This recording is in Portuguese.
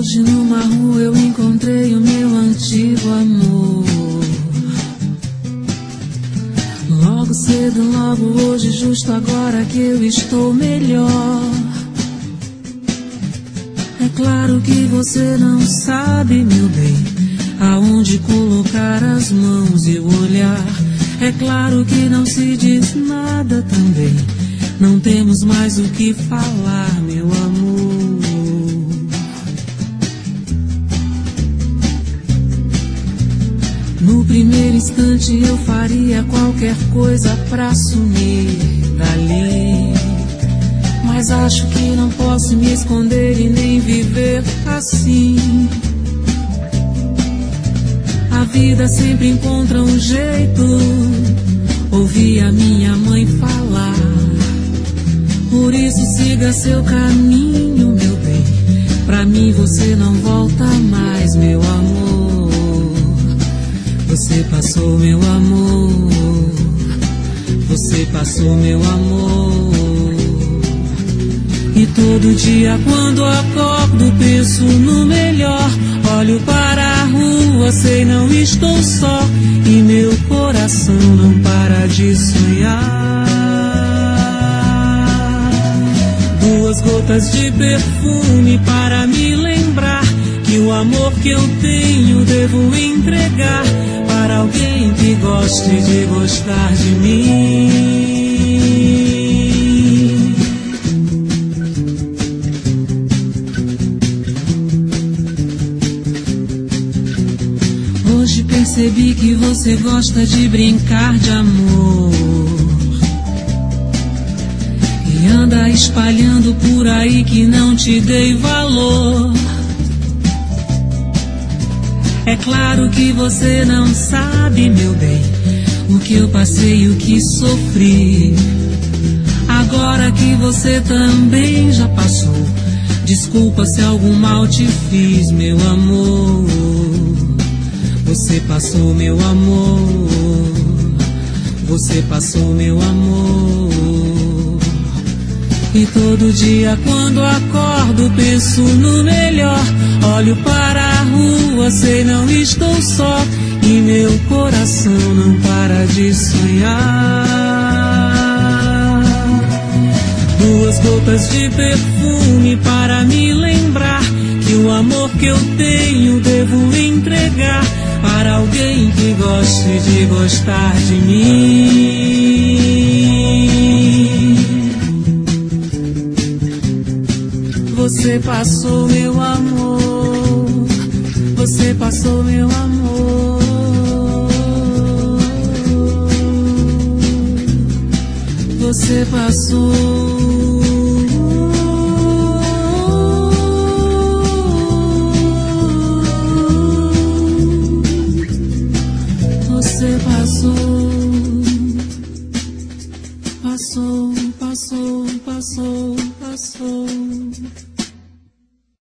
Hoje numa rua eu encontrei o meu antigo amor. Logo cedo, logo hoje, justo agora que eu estou melhor. É claro que você não sabe, meu bem, aonde colocar as mãos e o olhar. É claro que não se diz nada também. Não temos mais o que falar, meu amor. No primeiro instante eu faria qualquer coisa pra sumir dali. Mas acho que não posso me esconder e nem viver assim. A vida sempre encontra um jeito. Ouvi a minha mãe falar. Por isso siga seu caminho, meu bem. Pra mim você não volta mais, meu amor. Você passou, meu amor. Você passou, meu amor. E todo dia quando acordo penso no melhor. Olho para a rua, sei não estou só. E meu coração não para de sonhar. Duas gotas de perfume para me lembrar que o amor que eu tenho devo entregar para alguém que goste de gostar de mim. Hoje percebi que você gosta de brincar de amor e anda espalhando por aí que não te dei valor. É claro que você não sabe, meu bem, o que eu passei, o que sofri. Agora que você também já passou, desculpa se algum mal te fiz, meu amor. Você passou, meu amor. Você passou, meu amor. E todo dia quando acordo penso no melhor. Olho para a rua, sei não estou só. E meu coração não para de sonhar. Duas gotas de perfume para me lembrar que o amor que eu tenho devo entregar para alguém que goste de gostar de mim. Você passou, meu amor. Você passou, meu amor. Você passou. Você passou. Passou, passou, passou, passou.